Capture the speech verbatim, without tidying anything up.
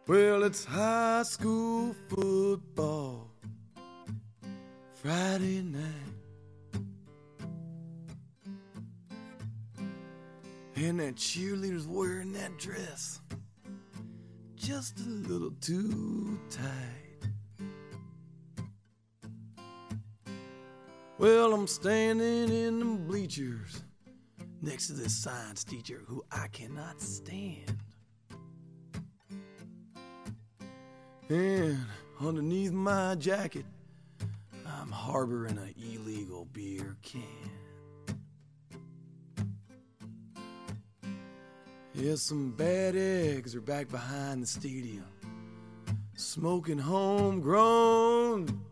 Well, it's high school football Friday night, and that cheerleader's wearing that dress just a little too tight. Well, I'm standing in the bleachers next to this science teacher who I cannot stand. And underneath my jacket, I'm harboring an illegal beer can. Yeah, some bad eggs are back behind the stadium, smoking homegrown